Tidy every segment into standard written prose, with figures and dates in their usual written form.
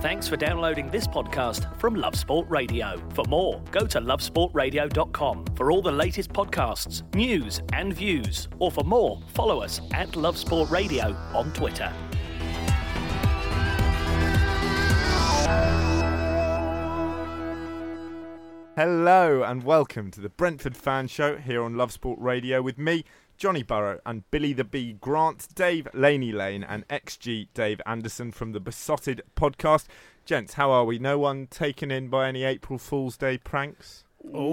Thanks for downloading this podcast from Love Sport Radio. For more, go to lovesportradio.com for all the latest podcasts, news and views. Or for more, follow us at Love Sport Radio on Twitter. Hello and welcome to the Brentford Fan Show here on Love Sport Radio with me, Johnny Burrow, and Billy the Bee Grant, Dave Laney Lane and XG Dave Anderson from the Besotted podcast. Gents, how are we? No one taken in by any April Fool's Day pranks?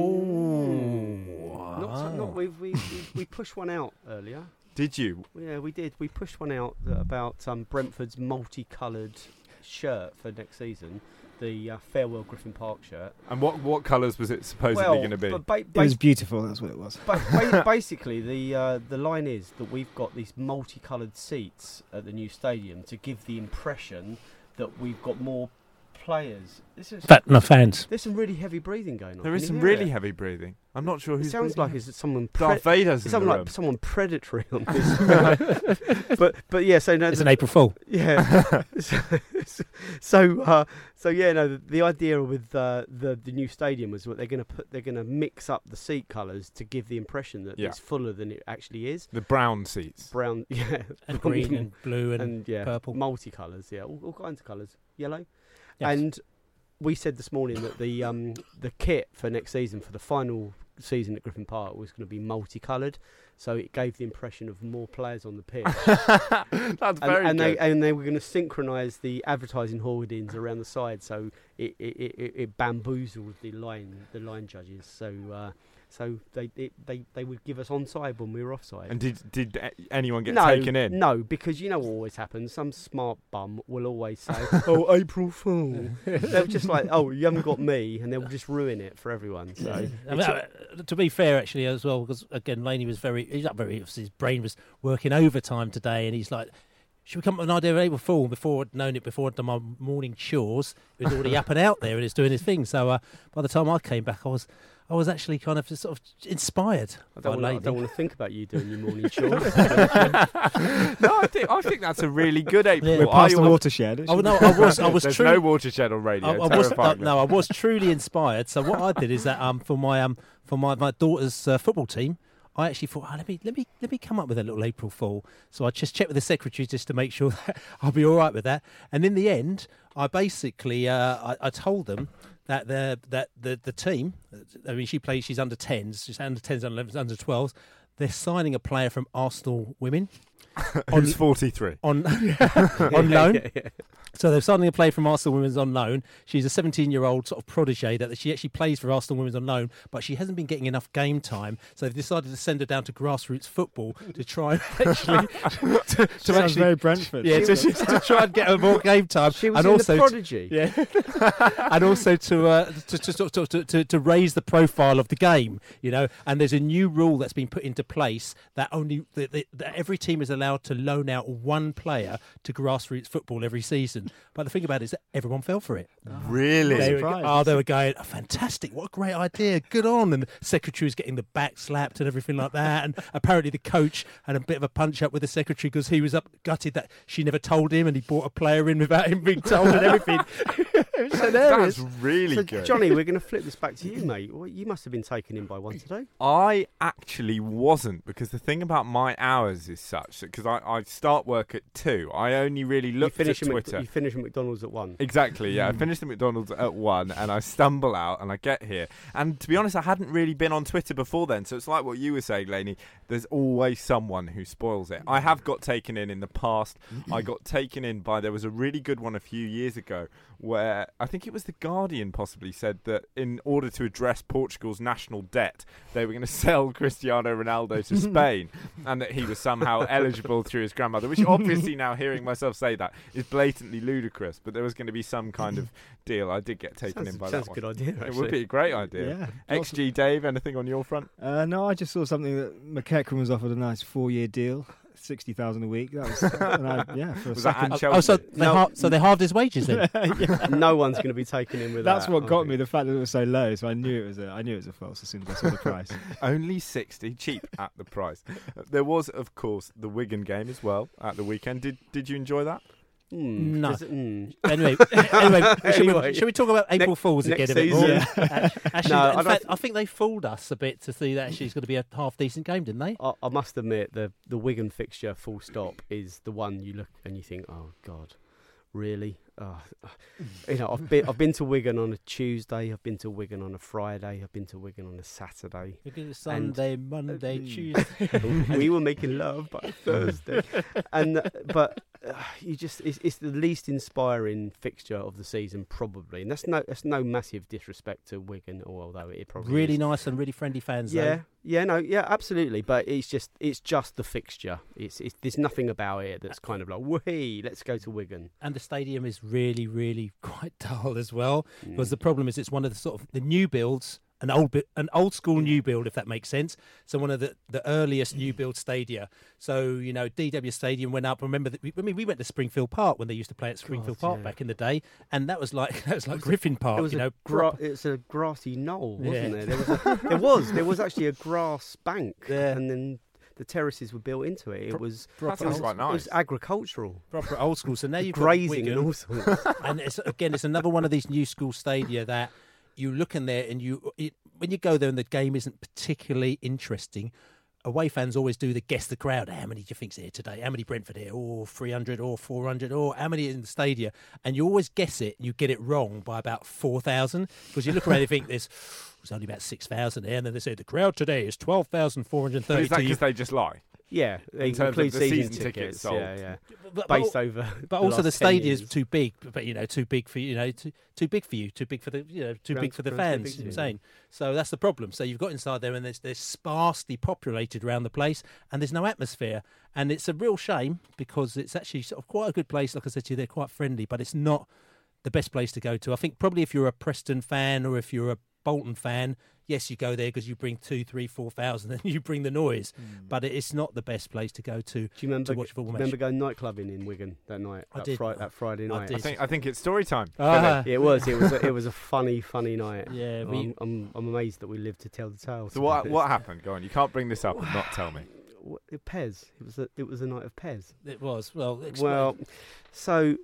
We pushed one out earlier. Did you? Yeah, we did. We pushed one out about Brentford's multicoloured shirt for next season. The Farewell Griffin Park shirt. And what colours was it supposedly going to be? It was beautiful, that's what it was. Basically, the line is that we've got these multicoloured seats at the new stadium to give the impression that we've got more players. Fans. There's some really heavy breathing going on. There is some really heavy breathing. I'm not sure who's. It sounds like it's someone. Darth Vader's. It sounds like someone predatory on this. but yeah, so no. It's an April Fool. Yeah. So yeah, no. The idea with the new stadium was what they're going to put. They're going to mix up the seat colours to give the impression that it's fuller than it actually is. The brown seats. Brown, yeah. And green and blue and purple. Multicolours, yeah, all kinds of colours. Yellow. Yes. And we said this morning that the kit for next season, for the final season at Griffin Park, was going to be multicoloured, so it gave the impression of more players on the pitch. That's very good. And they were going to synchronise the advertising hoardings around the side, so it bamboozled the line judges. So they would give us onside when we were offside. And did anyone get taken in? No, because you know what always happens. Some smart bum will always say, "Oh, April Fool." They're just like, "Oh, you haven't got me," and they'll just ruin it for everyone. So, to be fair, actually, as well, because again, Laney was his brain was working overtime today, and he's like, should we come up with an idea of April Fool? Before I'd known it, before I'd done my morning chores, it was already up and out there, and it's doing his thing. So by the time I came back, I was actually kind of sort of inspired. I don't want to think about you doing your morning chores. No, I think that's a really good April. Yeah. We're past the watershed. Oh no, I was There's no watershed on radio. I was truly inspired. So what I did is that for my daughter's football team, I actually thought, let me come up with a little April Fool. So I just checked with the secretary just to make sure that I'll be all right with that. And in the end, I basically I told them that the team, I mean, she's under 10s, she's under 10s, under 11s, under 12s. They're signing a player from Arsenal Women. Who's 43? On loan. Yeah. So they're signing a player from Arsenal Women's on loan. She's a 17-year-old sort of protege that she actually plays for Arsenal Women's on loan, but she hasn't been getting enough game time. So they've decided to send her down to grassroots football to try and actually to actually very Brentford. Yeah, to try and get her more game time. She was and in also the prodigy. And also to raise the profile of the game, you know. And there's a new rule that's been put into place that that every team is allowed to loan out one player to grassroots football every season. But the thing about it is that everyone fell for it. Really? They were going, oh, fantastic, what a great idea, good on. And the secretary was getting the back slapped and everything like that. And apparently the coach had a bit of a punch-up with the secretary because he was gutted that she never told him and he brought a player in without him being told and everything. It was hilarious. That's really good. Johnny, we're going to flip this back to you, mate. Well, you must have been taken in by one today. I actually wasn't, because the thing about my hours is such that because I start work at 2, I only really look at Twitter. You finish at McDonald's at 1. Exactly, yeah. I finished at McDonald's at 1 and I stumble out and I get here. And to be honest, I hadn't really been on Twitter before then, so it's like what you were saying, Laney. There's always someone who spoils it. I have got taken in the past. I got taken in by, there was a really good one a few years ago where I think it was The Guardian possibly said that in order to address Portugal's national debt, they were going to sell Cristiano Ronaldo to Spain and that he was somehow eligible through his grandmother, which obviously now hearing myself say that is blatantly ludicrous, but there was going to be some kind of deal. I did get taken in by that one. Sounds a good idea, actually. It would be a great idea. Yeah. XG Dave, anything on your front? No, I just saw something that McEachran was offered a nice 4-year deal. 60,000 a week. That was, for a second. So they halved his wages then. Yeah. No one's going to be taken in with That's that. what got me. The fact that it was so low. So I knew it was a false as soon as I saw the price. Only 60, cheap at the price. There was, of course, the Wigan game as well at the weekend. Did you enjoy that? No. Anyway, Anyway, should we talk about April Fools next again a bit more? season. Actually, No, in fact, I think they fooled us a bit to see that actually it's going to be a half decent game, didn't they? I must admit, the Wigan fixture, full stop, is the one you look and you think, oh God, really? I've been to Wigan on a Tuesday, I've been to Wigan on a Friday, I've been to Wigan on a Saturday. Sunday, Monday, Tuesday. We were making love by Thursday, but it's the least inspiring fixture of the season probably, and that's no massive disrespect to Wigan, although it probably Really is. nice and really friendly fans. Yeah, though. absolutely. But it's just the fixture. It's there's nothing about it that's kind of like, whee, let's go to Wigan. And the stadium is really, really quite dull as well. Because the problem is it's one of the sort of the new builds, an old school new build, if that makes sense. So one of the earliest new build stadia. So, DW Stadium went up. Remember that we went to Springfield Park when they used to play at Springfield Park back in the day, and that was like Griffin Park. It was it's a grassy knoll, wasn't it? There was actually a grass bank, and then the terraces were built into it. It was That sounds quite nice. It was agricultural, proper old school. So now you've grazing got Wigan, and all sorts. and it's another one of these new school stadia that you look in there and when you go there and the game isn't particularly interesting. Away fans always do the guess the crowd. How many do you think's here today? How many Brentford here? Or 300 or 400 or how many in the stadia? And you always guess it and you get it wrong by about 4,000 because you look around and think there's only about 6,000 here, and then they say the crowd today is 12,432. Is that because they just lie? Yeah, they In terms of include the season season tickets sold. Yeah. But Based over, But also the last 10 stadia is years. too big. But too big for too big for you, too big for the too big for the Ground's fans. too big, I'm saying. So that's the problem. So you've got inside there, and there's sparsely populated around the place, and there's no atmosphere, and it's a real shame because it's actually sort of quite a good place. Like I said to you, they're quite friendly, but it's not the best place to go to. I think probably if you're a Preston fan or if you're a Bolton fan, yes, you go there because you bring 2,000, 3,000, 4,000 and you bring the noise. But it's not the best place to go to. Do you remember, to watch a football match. remember going nightclubbing in Wigan that night? I did. That Friday night. did. I think it's story time. It was a funny night. Yeah, I'm amazed that we lived to tell the tale. So what happened? Go on. You can't bring this up and not tell me. Pez. It was a night of Pez. It was. Well, so.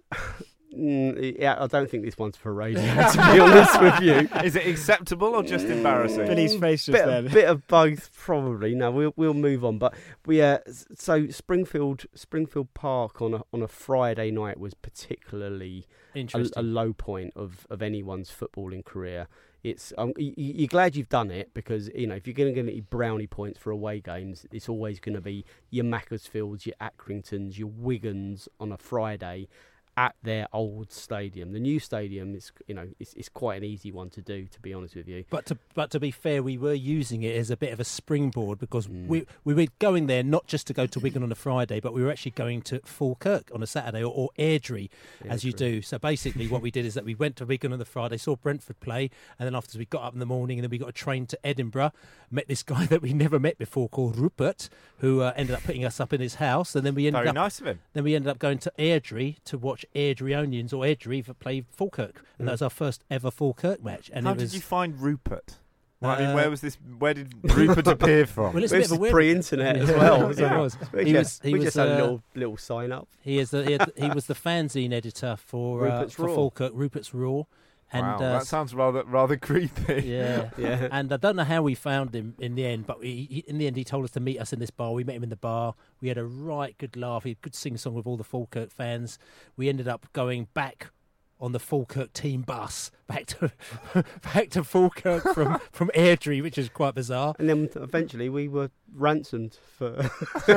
I don't think this one's for radio, to be honest with you. Is it acceptable or just embarrassing? Billy's face just then. Bit of both, probably. No, we'll move on. But so Springfield Park on a Friday night was particularly interesting. a low point of anyone's footballing career. It's you're glad you've done it because if you're going to get any brownie points for away games, it's always going to be your Macclesfields, your Accringtons, your Wigans on a Friday at their old stadium. The new stadium is, it's quite an easy one to do, to be honest with you. But to be fair, we were using it as a bit of a springboard because we were going there not just to go to Wigan on a Friday, but we were actually going to Falkirk on a Saturday or Airdrie, as you do. So basically what we did is that we went to Wigan on the Friday, saw Brentford play, and then afterwards we got up in the morning and then we got a train to Edinburgh, met this guy that we never met before called Rupert, who ended up putting us up in his house, and then we ended Very nice of him. Then we ended up going to Airdrie to watch Airdrieonians or Airdrie play Falkirk, and that was our first ever Falkirk match. And How did you find Rupert? Well, I mean, where did Rupert appear from? Well, it's a It bit of a was weird pre-internet as Yeah, well. it was. We just had a little sign up. He was the fanzine editor for Rupert's Raw. Falkirk, Rupert's Raw. And, wow, that sounds rather creepy. Yeah, Yeah. And I don't know how we found him in the end, but in the end he told us to meet us in this bar. We met him in the bar. We had a right good laugh. He had a good sing-song with all the Falkirk fans. We ended up going back on the Falkirk team bus back to Falkirk from Airdrie, which is quite bizarre. And then eventually we were ransomed for...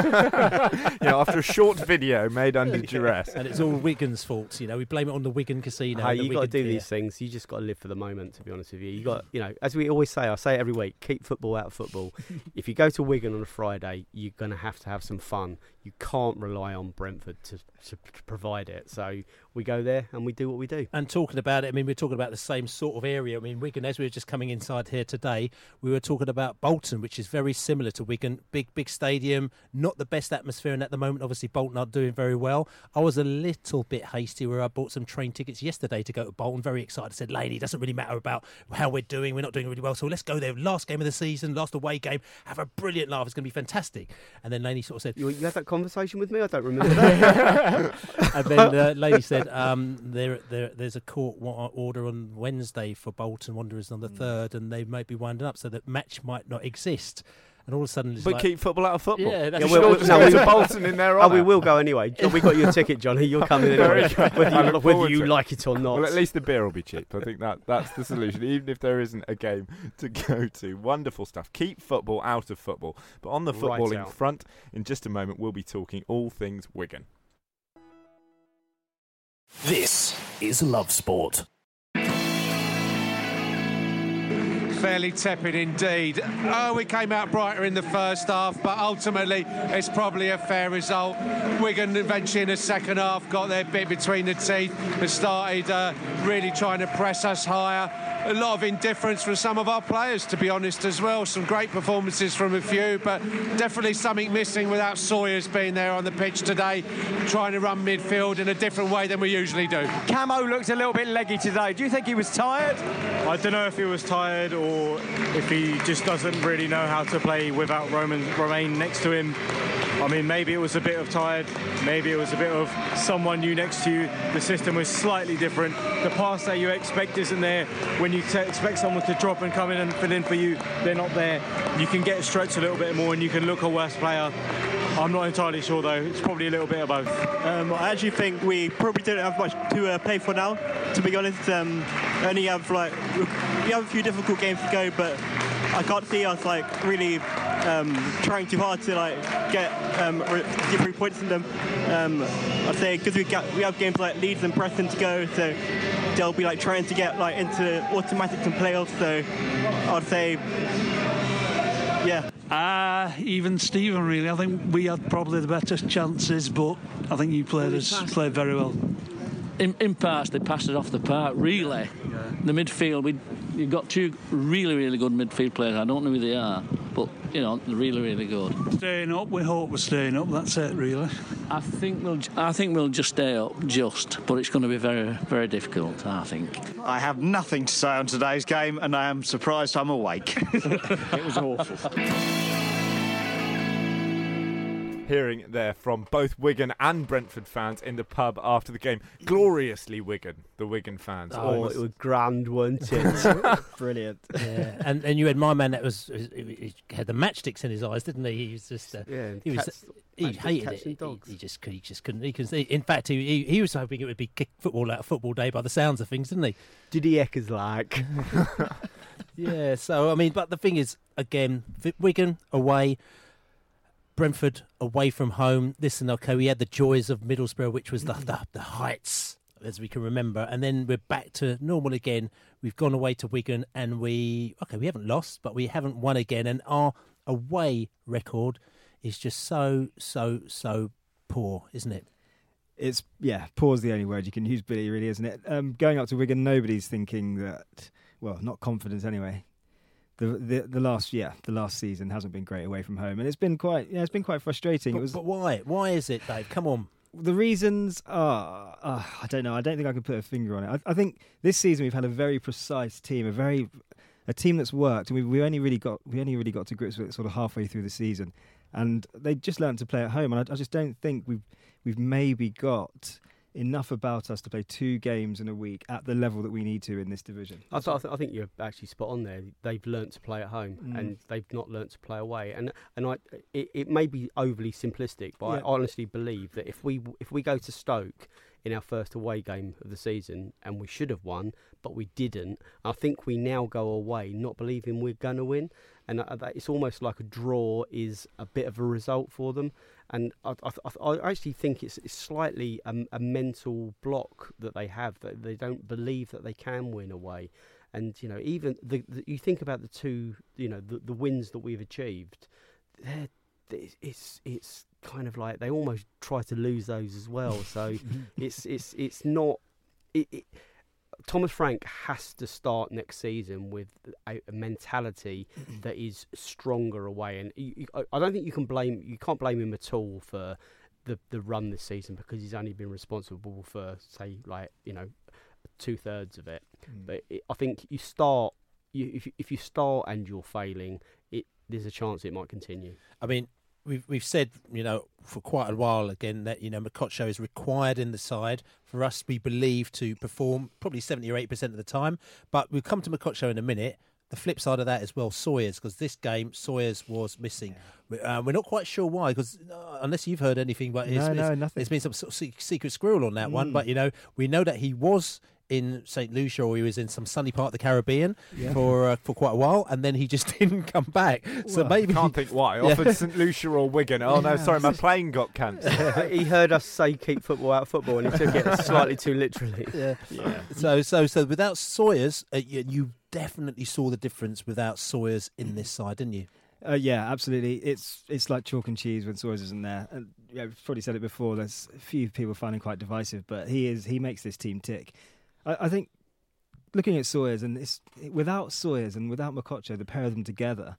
After a short video made under duress. And it's all Wigan's fault, we blame it on the Wigan casino. Hey, and the you got to Wigan do fear. these things. You just got to live for the moment, to be honest with you. You got, as we always say, I say it every week, keep football out of football. If you go to Wigan on a Friday, you're going to have some fun. You can't rely on Brentford to provide it. So we go there and we do what we do. And talking about it, I mean, we're talking about same sort of area. I mean, Wigan, as we were just coming inside here today, we were talking about Bolton, which is very similar to Wigan. Big stadium, not the best atmosphere, and at the moment, obviously, Bolton are doing very well. I was a little bit hasty where I bought some train tickets yesterday to go to Bolton. Very excited. I said, lady, it doesn't really matter about how we're doing. We're not doing really well, so let's go there. Last game of the season, last away game, have a brilliant laugh. It's going to be fantastic. And then Laney sort of said... You had that conversation with me? I don't remember that. And then Lady said, there's a court order on Wednesday for Bolton Wanderers on the 3rd, and they might be winding up, so that match might not exist. And all of a sudden, it's but like, keep football out of football. Yeah, that's we'll just go to Bolton in their honour. We will go anyway. We got your ticket, Johnny. You'll come in anyway, whether you like it or not. Well, at least the beer will be cheap. I think that's the solution, even if there isn't a game to go to. Wonderful stuff. Keep football out of football. But on the footballing front, in just a moment, we'll be talking all things Wigan. This is Love Sport. Fairly tepid indeed. We came out brighter in the first half, but ultimately it's probably a fair result. Wigan eventually in the second half got their bit between the teeth and started really trying to press us higher. A lot of indifference from some of our players, to be honest, as well. Some great performances from a few, but definitely something missing without Sawyers being there on the pitch today, trying to run midfield in a different way than we usually do. Camo looked a little bit leggy today. Do you think he was tired? I don't know if he was tired or if he just doesn't really know how to play without Romain next to him. I mean, maybe it was a bit of tired, maybe it was a bit of someone new next to you. The system was slightly different. The pass that you expect isn't there. When you expect someone to drop and come in and fill in for you, they're not there. You can get stretched a little bit more and you can look a worse player. I'm not entirely sure, though. It's probably a little bit of both. I actually think we probably don't have much to play for now, to be honest. We have a few difficult games to go, but I can't see us really trying too hard to give 3 points in them. I'd say because we have games like Leeds and Preston to go, so they'll be trying to get into automatics and playoffs. So I'd say, yeah. Even Stephen, really. I think we had probably the better chances, but I think you played very well. In parts, they passed it off the park, really. Yeah. The midfield, you've got two really, really good midfield players. I don't know who they are, but, they're really, really good. Staying up, we hope we're staying up, that's it, really. I think we'll just stay up, but it's going to be very, very difficult, I think. I have nothing to say on today's game, and I am surprised I'm awake. It was awful. Hearing there from both Wigan and Brentford fans in the pub after the game. Gloriously Wigan, the Wigan fans. Oh, it was grand, wasn't it? Brilliant. Yeah. And you had my man that he had the matchsticks in his eyes, didn't he? He was just he hated it. Dogs. He just couldn't. In fact, he was hoping it would be kick football out of football day by the sounds of things, didn't he? Did he Eckers like? Yeah. So I mean, but the thing is, again, Wigan away. Brentford away from home. Listen, okay, we had the joys of Middlesbrough, which was the heights, as we can remember, and then we're back to normal again. We've gone away to Wigan, and we haven't lost, but we haven't won again, and our away record is just so poor, isn't it? It's poor is the only word you can use, Billy, really, isn't it? Going up to Wigan, nobody's thinking that, well, not confidence anyway. The last season hasn't been great away from home, and it's been quite frustrating. But why? Why is it, Dave? Come on. The reasons are I don't know. I don't think I can put a finger on it. I think this season we've had a very precise team, a team that's worked, and we only really got to grips with it sort of halfway through the season, and they just learned to play at home. And I just don't think we've maybe got enough about us to play 2 games in a week at the level that we need to in this division. I think you're actually spot on there. They've learnt to play at home and they've not learnt to play away. And it may be overly simplistic, but I honestly believe that if we go to Stoke in our first away game of the season, and we should have won, but we didn't, I think we now go away not believing we're going to win. And it's almost like a draw is a bit of a result for them. And I actually think it's slightly a mental block that they have, that they don't believe that they can win away. And, even you think about the two, the wins that we've achieved, it's kind of like they almost try to lose those as well. So it's not... Thomas Frank has to start next season with a mentality that is stronger away, and I don't think you can't blame him at all for the run this season, because he's only been responsible for, say, 2/3 of it. But I think if you start and you're failing, there's a chance it might continue. I mean, we've said, for quite a while again that, Mokotjo is required in the side for us, we believe, to perform probably 70 or 80% of the time. But we'll come to Mokotjo in a minute. The flip side of that as well, Sawyers, because this game, Sawyers was missing. Yeah. We're not quite sure why, because unless you've heard anything, but nothing. There's been some sort of secret squirrel on that one. But, we know that he was in St. Lucia, or he was in some sunny part of the Caribbean for quite a while, and then he just didn't come back. So maybe can't think why. Offered St. Lucia or Wigan. Oh no, sorry, my plane got cancelled. He heard us say keep football out of football, and he took it slightly too literally. Yeah. So without Sawyers, you definitely saw the difference without Sawyers in this side, didn't you? Yeah, absolutely. It's like chalk and cheese when Sawyers isn't there. And I've probably said it before. There's a few people find him quite divisive, but he makes this team tick. I think looking at Sawyers, and without Sawyers and without Mokotjo, the pair of them together,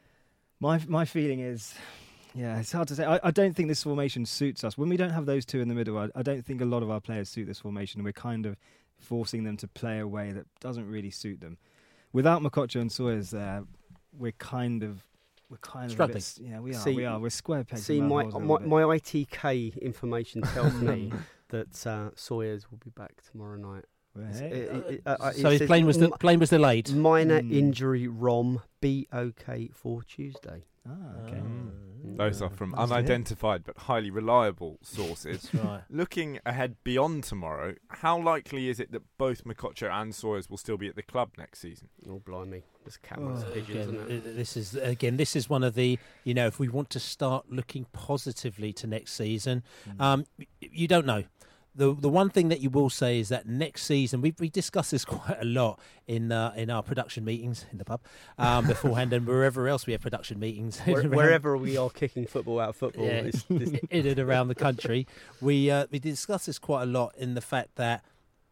my feeling is, it's hard to say. I don't think this formation suits us. When we don't have those two in the middle, I don't think a lot of our players suit this formation, and we're kind of forcing them to play a way that doesn't really suit them. Without Mokotjo and Sawyers there, we're kind of struggling. We are. We're square pegs. See, my ITK information tells me that Sawyers will be back tomorrow night. So his plane was delayed. Minor injury, ROM, be okay for Tuesday. Okay. Those are from unidentified but highly reliable sources. That's right. Looking ahead beyond tomorrow, how likely is it that both Mokotjo and Sawyers will still be at the club next season? Oh, blimey. There's countless pigeons, isn't it? This is one of the, if we want to start looking positively to next season, you don't know. The one thing that you will say is that next season, we discuss this quite a lot in our production meetings in the pub beforehand, and wherever else we have production meetings. Wherever we are kicking football out of football. In and around the country. We discuss this quite a lot in the fact that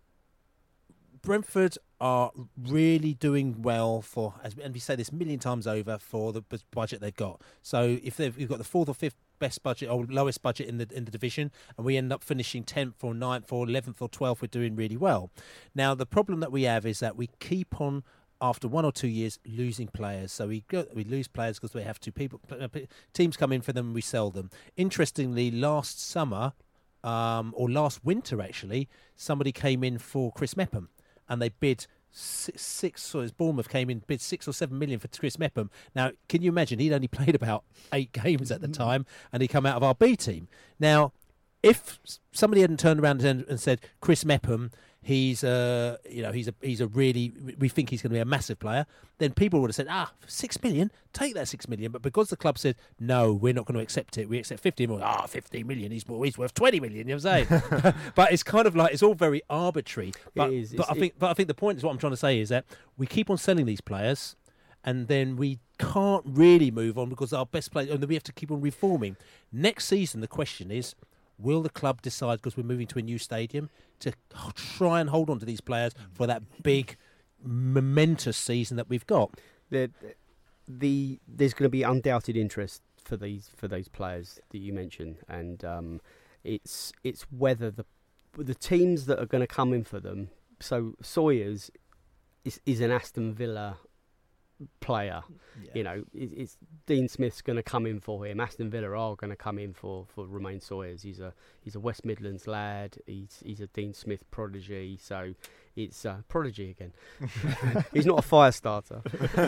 Brentford are really doing well and we say this a million times over, for the budget they've got. So if we've got the 4th or 5th best budget or lowest budget in the division, and we end up finishing 10th or 9th or 11th or 12th, we're doing really well. Now the problem that we have is that we keep on, after 1 or 2 years, losing players. So we lose players because we have teams come in for them and we sell them. Interestingly, last summer or last winter actually, somebody came in for Chris Mepham, and they bid Bournemouth came in, bid 6 or 7 million for Chris Mepham. Now, can you imagine? He'd only played about 8 games at the time, and he come out of our B team. Now, if somebody hadn't turned around and said Chris Mepham, he's a really, we think he's going to be a massive player, then people would have said, 6 million, take that 6 million. But because the club said, no, we're not going to accept it, we accept 15 million. 15 million, he's worth 20 million, you know what I'm saying? But it's kind of like, it's all very arbitrary. But I think the point is, what I'm trying to say is that we keep on selling these players, and then we can't really move on because our best players, and then we have to keep on reforming. Next season, the question is, will the club decide, because we're moving to a new stadium, to try and hold on to these players for that big, momentous season that we've got? There's going to be undoubted interest for those players that you mentioned, and it's whether the teams that are going to come in for them. So Sawyers is an Aston Villa player. It's Dean Smith's going to come in for him. Aston Villa are going to come in for Romaine Sawyers. He's a West Midlands lad. He's a Dean Smith prodigy. So it's prodigy again. He's not a fire starter.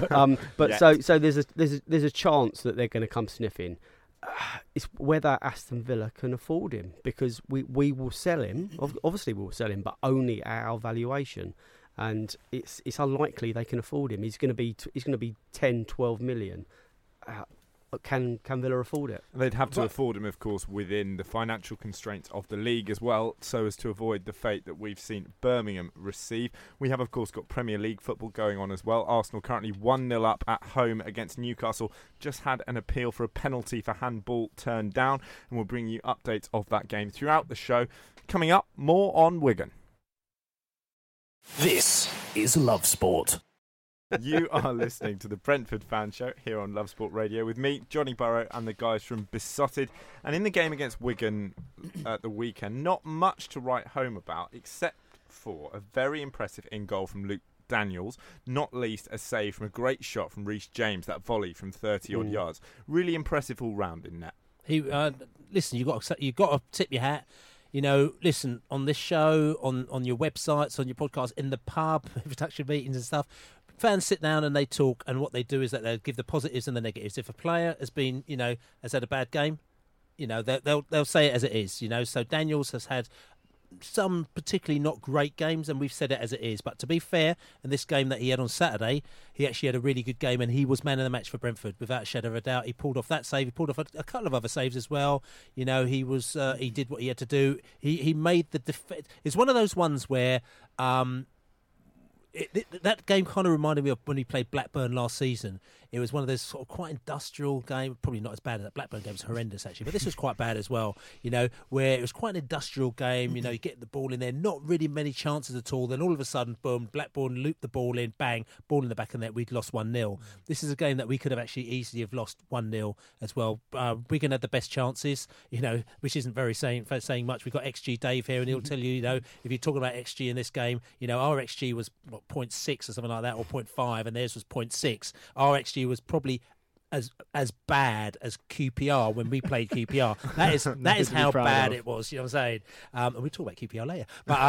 So there's a chance that they're going to come sniffing. It's whether Aston Villa can afford him, because we will sell him. Obviously, we'll sell him, but only at our valuation. And it's unlikely they can afford him. He's going to be 10, 12 million. Can Villa afford it? They'd have to afford him, of course, within the financial constraints of the league as well, so as to avoid the fate that we've seen Birmingham receive. We have, of course, got Premier League football going on as well. Arsenal currently 1-0 up at home against Newcastle. Just had an appeal for a penalty for handball turned down, and we'll bring you updates of that game throughout the show. Coming up, more on Wigan. This is Love Sport. You are listening to the Brentford Fan Show here on Love Sport Radio with me, Johnny Burrow, and the guys from Besotted. And in the game against Wigan at the weekend, not much to write home about, except for a very impressive in-goal from Luke Daniels, not least a save from a great shot from Reece James, that volley from 30-odd yards. Really impressive all-round in net. Listen, you've got to tip your hat. You know, listen, on this show, on your websites, on your podcast, in the pub, production meetings and stuff, fans sit down and they talk, and what they do is that they give the positives and the negatives. If a player has been, has had a bad game, they'll say it as it is. So Daniels has had some particularly not great games, and we've said it as it is. But to be fair, in this game that he had on Saturday, he actually had a really good game, and he was man of the match for Brentford without a shadow of a doubt. He pulled off that save. He pulled off a couple of other saves as well. He did what he had to do. He made the defense. It's one of those ones where. That game kind of reminded me of when he played Blackburn last season. It was one of those sort of quite industrial game, probably not as bad as that Blackburn game. It was horrendous actually, but this was quite bad as well. Where it was quite an industrial game. You get the ball in there, not really many chances at all. Then all of a sudden, boom, Blackburn looped the ball in, bang, ball in the back of the net. We'd lost 1-0. This is a game that we could have actually easily have lost 1-0 as well. Wigan had the best chances, which isn't very saying much. We've got XG Dave here, and he'll tell you, if you're talking about XG in this game, our XG was 0.6 or something like that, or 0.5, and theirs was 0.6. Our XG was probably as bad as QPR when we played QPR. That is how bad it was. You know what I'm saying? And we'll talk about QPR later.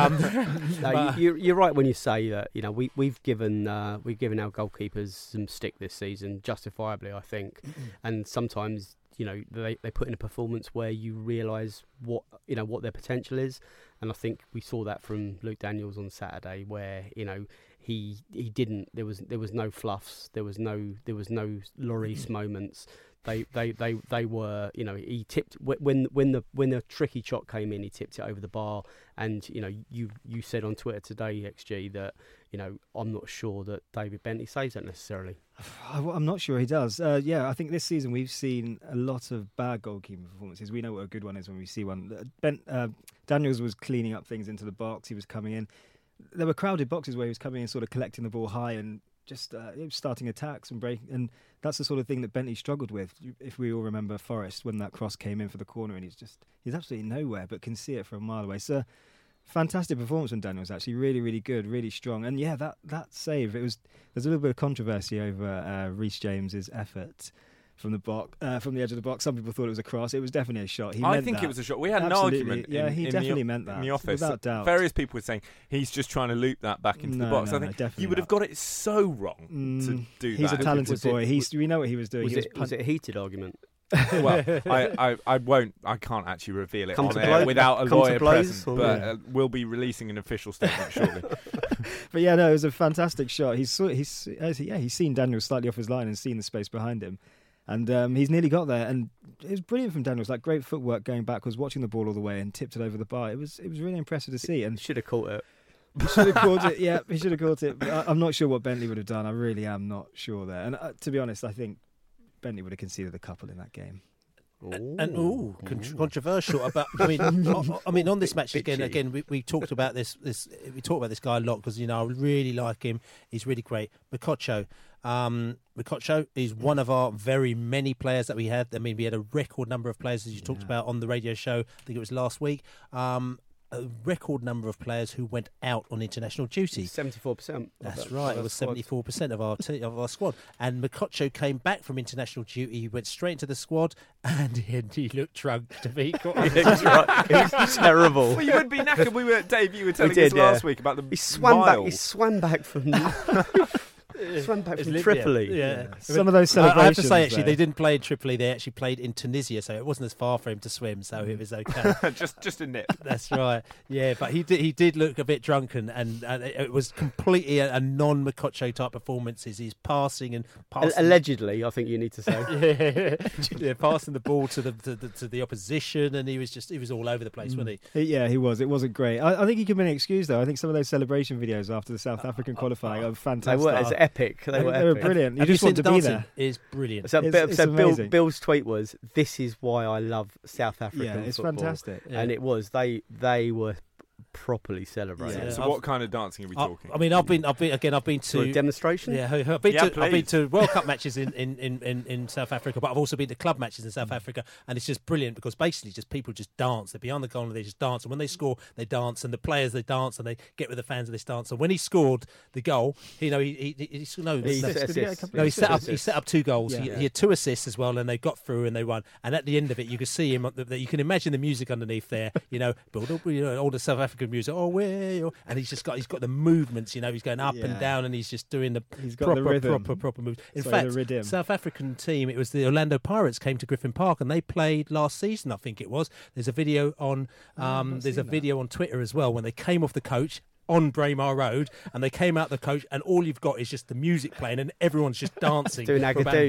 But you're right when you say that. We've given our goalkeepers some stick this season, justifiably, I think. And sometimes they put in a performance where you realise what their potential is. And I think we saw that from Luke Daniels on Saturday, where he didn't. There was no fluffs. There was no Lloris moments. They were. He tipped when the tricky shot came in. He tipped it over the bar. And you said on Twitter today, XG, that I'm not sure that David Bentley saves that necessarily. I'm not sure he does. I think this season we've seen a lot of bad goalkeeping performances. We know what a good one is when we see one. Daniels was cleaning up things into the box. He was coming in. There were crowded boxes where he was coming in, sort of collecting the ball high and just starting attacks and breaking. And that's the sort of thing that Bentley struggled with. If we all remember Forest, when that cross came in for the corner, and he's absolutely nowhere, but can see it from a mile away. So fantastic performance from Daniels, actually. Really, really good, really strong. And yeah, that save, there's a little bit of controversy over Reece James's effort from the edge of the box. Some people thought it was a cross. It was definitely a shot. I think it was a shot. We had an argument. He definitely meant that in the office. Without doubt. Various people were saying he's just trying to loop that back into the box. I think you would have got it so wrong to do that. He's a talented boy. We know what he was doing. Was it a heated argument? Well, I can't actually reveal it on air without a lawyer present, but we'll be releasing an official statement shortly. But yeah, no, it was a fantastic shot. He's seen Daniel slightly off his line and seen the space behind him. And he's nearly got there, and it was brilliant from Daniels. Like, great footwork going backwards, watching the ball all the way, and tipped it over the bar. It was really impressive to see. And should have caught it. He should have caught it. Yeah, he should have caught it. But I'm not sure what Bentley would have done. I really am not sure there. And to be honest, I think Bentley would have conceded a couple in that game. Controversial. But I mean, on this match again, we talked about this. We talked about this guy a lot because I really like him. He's really great. Mikocho is one of our very many players that we had. I mean, we had a record number of players, as you talked about on the radio show. I think it was last week. A record number of players who went out on international duty. 74%. That's right. It was 74% of our squad. And Mikocho came back from international duty. He went straight into the squad, and he looked drunk to be quite honest. It was terrible. Well, you would be knackered. Dave, you were telling us last week about the He swam back from Tripoli. Yeah. Some of those celebrations. I have to say, actually, they didn't play in Tripoli. They actually played in Tunisia, so it wasn't as far for him to swim. So it was okay. just a nip. That's right. Yeah, but he did look a bit drunken, and it was completely a non-Mikocho type performances. He's passing. Allegedly, I think you need to say. Yeah, passing the ball to the opposition, and he was all over the place, wasn't he? Yeah, he was. It wasn't great. I think he could be an excuse though. I think some of those celebration videos after the South African qualifying are fantastic. Epic. They were brilliant. You just want to be there. Is brilliant. So Bill's tweet was, "This is why I love South African football." Yeah, it's football. fantastic. And it was. They were properly celebrate. Yeah. So what kind of dancing are we talking? I mean, I've been to for a demonstration. Yeah, I've been to World Cup matches in South Africa, but I've also been to club matches in South Africa, and it's just brilliant because basically just people just dance. They're behind the goal and they just dance, and when they score, they dance, and the players they dance, and they get with the fans and they dance. And when he scored the goal, he set up 2 goals. Yeah. He had 2 assists as well, and they got through and they won. And at the end of it, you could see him. You can imagine the music underneath there. Build up, all the South African music. And he's got the movements. He's going up and down, and he's just doing the proper moves. In fact, South African team. It was the Orlando Pirates came to Griffin Park, and they played last season. I think it was. There's a video on. There's a video on Twitter as well when they came off the coach on Braemar Road, and they came out the coach, and all you've got is just the music playing, and everyone's just dancing doing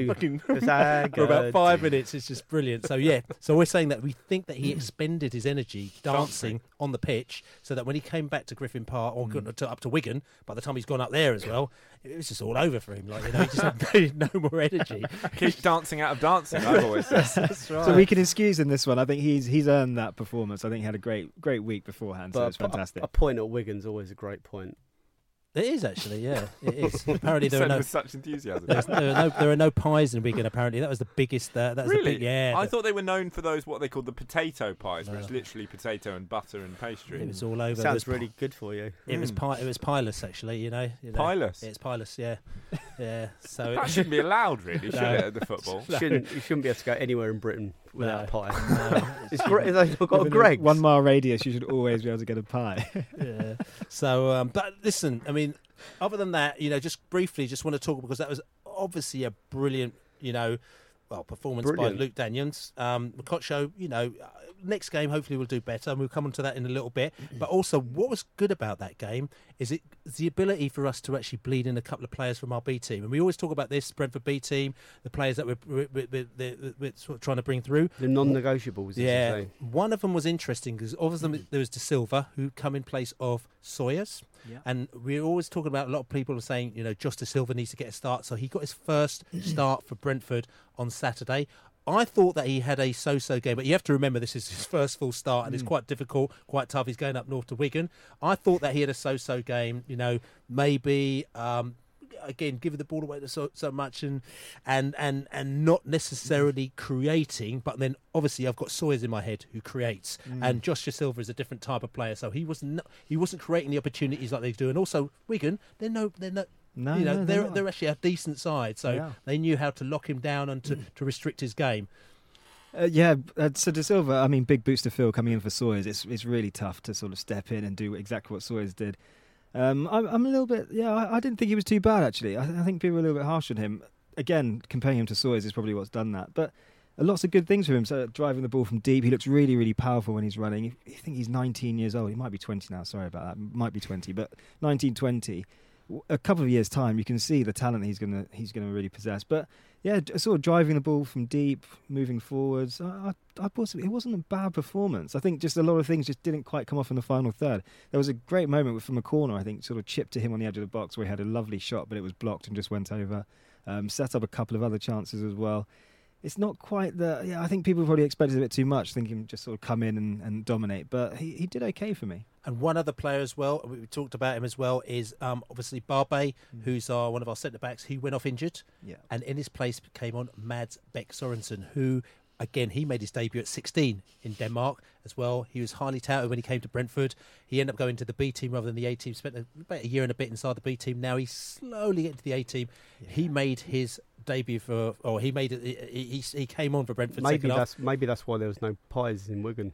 for about 5 minutes. It's just brilliant. So we're saying that we think that he expended his energy dancing on the pitch, so that when he came back to Griffin Park or up to Wigan, by the time he's gone up there as well, it was just all over for him. He just had no more energy. Keeps dancing out of dancing, I've always said. That's right. So we can excuse him this one. I think he's earned that performance. I think he had a great week beforehand, so it's fantastic. A point at Wigan's always a great point. It is actually, yeah. It is. Apparently there are no with such enthusiasm. There are no pies in Wigan. Apparently that was the biggest. That's really? The big, I thought they were known for those what they called the potato pies, which is literally potato and butter and pastry. It was all over. Sounds really good for you. It was pileless actually. Pileless. It's pileless. Yeah, yeah. So that shouldn't be allowed, really, should it? At the football, you shouldn't be able to go anywhere in Britain without a pie. No. It's great. They've got a Greggs. 1 mile radius, you should always be able to get a pie. Yeah. So, but listen, I mean, other than that, just briefly, just want to talk because that was obviously a brilliant, performance by Luke Daniels. Mokotjo, next game hopefully we'll do better, and we'll come on to that in a little bit. But also, what was good about that game is the ability for us to actually bleed in a couple of players from our B team. And we always talk about this Brentford B team, the players that we're sort of trying to bring through. The non-negotiables, yeah. One of them was interesting because obviously there was De Silva, who come in place of Sawyers. Yeah. And we're always talking about, a lot of people are saying, Josh De Silva needs to get a start. So he got his first start for Brentford on Saturday. I thought that he had a so-so game, but you have to remember this is his first full start, and it's quite difficult, quite tough. He's going up north to Wigan. I thought that he had a so-so game. Maybe again giving the ball away so much and not necessarily creating. But then obviously I've got Sawyers in my head who creates, and Josh De Silva is a different type of player, so he wasn't creating the opportunities like they do. And also Wigan, they're actually a decent side, so they knew how to lock him down and to restrict his game. So De Silva, I mean, big boots to fill coming in for Sawyers. It's really tough to sort of step in and do exactly what Sawyers did. I'm a little bit, I didn't think he was too bad, actually. I think people were a little bit harsh on him. Again, comparing him to Sawyers is probably what's done that. But lots of good things for him. So driving the ball from deep, he looks really, really powerful when he's running. I think he's 19 years old. He might be 20 now, sorry about that. Might be 20, but 19, 20. A couple of years' time, you can see the talent he's gonna really possess. But yeah, sort of driving the ball from deep, moving forwards. It wasn't a bad performance. I think just a lot of things just didn't quite come off in the final third. There was a great moment from a corner, I think, sort of chipped to him on the edge of the box, where he had a lovely shot, but it was blocked and just went over. Set up a couple of other chances as well. It's not quite I think people probably expected a bit too much, thinking he'd just sort of come in and dominate. But he did okay for me. And one other player as well, we talked about him as well, is obviously Barbe, who's one of our centre-backs. He went off injured. Yeah. And in his place came on Mads Bech Sorensen, who, again, he made his debut at 16 in Denmark as well. He was highly touted when he came to Brentford. He ended up going to the B team rather than the A team. Spent about a year and a bit inside the B team. Now he's slowly getting to the A team. Yeah. He made his debut he came on for Brentford. Maybe that's why there was no pies in Wigan.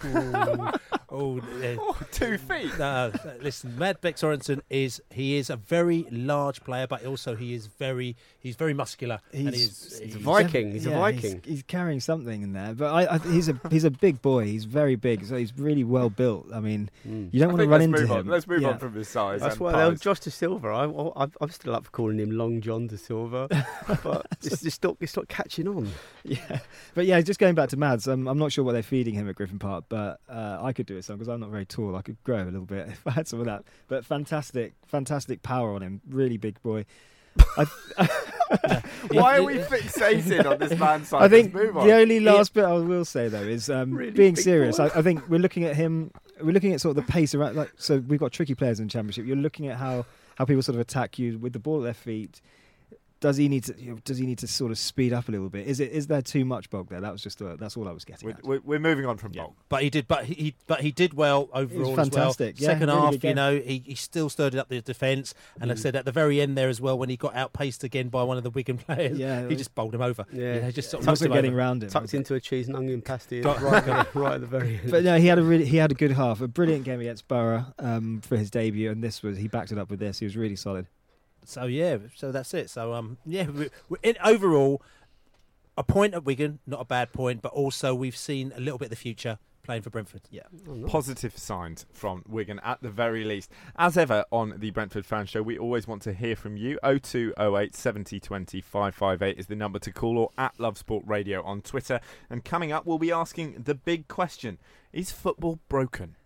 2 feet. No, listen, Mads Bech Sorensen is a very large player, but also he's very muscular. He's a Viking. He's a Viking. He's carrying something in there, but he's a big boy. He's very big, so he's really well built. I mean, you don't want to run into him. Let's move on from his size. That's why Josh De Silva. I'm still up for calling him Long John De Silva, but it's not catching on. Yeah, but yeah, just going back to Mads, I'm not sure what they're feeding him at Griffin Park, but I could do it some because I'm not very tall. I could grow a little bit if I had some of that. But fantastic power on him. Really big boy. Why are we fixated on this man's side? I think the only last bit I will say though is being serious. I think we're looking at him we're looking at sort of the pace around. Like, so we've got tricky players in the Championship. You're looking at how people sort of attack you with the ball at their feet. Does he need to sort of speed up a little bit? Is there too much bulk there? That was just that's all I was getting at. We're moving on from bulk, but he did well overall. It was fantastic. As well. Second half, he still stirred up the defence, and I said at the very end there as well when he got outpaced again by one of the Wigan players. Yeah, he just bowled him over. Yeah, just sort of getting round him, tucked into a cheese and onion pasty right at the very end. But no, he had a good half, a brilliant game against Borough for his debut, and he backed it up with this. He was really solid. So that's it. So overall, a point at Wigan, not a bad point, but also we've seen a little bit of the future playing for Brentford. Yeah, positive signs from Wigan at the very least. As ever on the Brentford Fan Show, we always want to hear from you. 0208 70 20 558 is the number to call, or at Love Sport Radio on Twitter. And coming up, we'll be asking the big question: is football broken?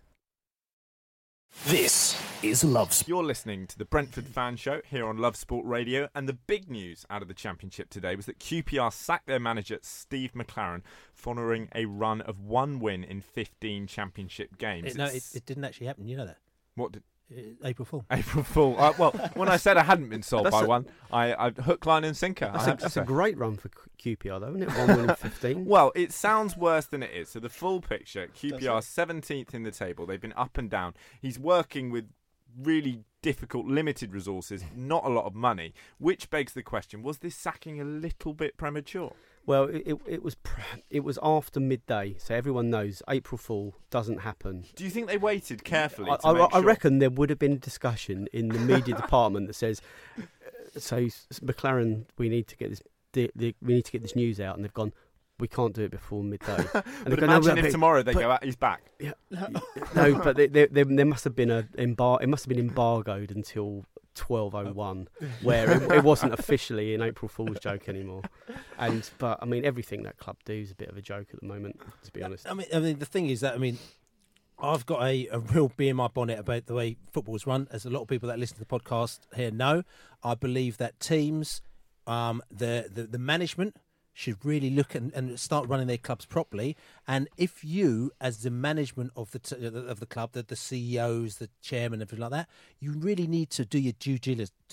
This is Love Sport. You're listening to the Brentford Fan Show here on Love Sport Radio, and the big news out of the Championship today was that QPR sacked their manager Steve McLaren following a run of 1 win in 15 Championship games. It didn't actually happen, you know that. What did... April Fool. April Fool. Well, when I said I hadn't been sold by one, I hook, line and sinker. That's a great run for QPR, though, isn't it? 1 win in 15. Well, it sounds worse than it is. So the full picture, QPR 17th in the table. They've been up and down. He's working with really difficult, limited resources, not a lot of money, which begs the question, was this sacking a little bit premature? Well, it was after midday, so everyone knows April Fool doesn't happen. Do you think they waited carefully? I reckon there would have been a discussion in the media department that says, "So McLaren, we need to get this news out," and they've gone, "We can't do it before midday." And but imagine if tomorrow they go out, he's back. Yeah, no, but there must have been it must have been embargoed until 12:01, where it wasn't officially an April Fool's joke anymore. But I mean, everything that club do is a bit of a joke at the moment, to be honest. I mean, the thing is that I've got a real bee in my bonnet about the way football's run, as a lot of people that listen to the podcast here know. I believe that teams, the management should really look and start running their clubs properly. And if you, as the management of the club, the CEOs, the chairman, everything like that, you really need to do your due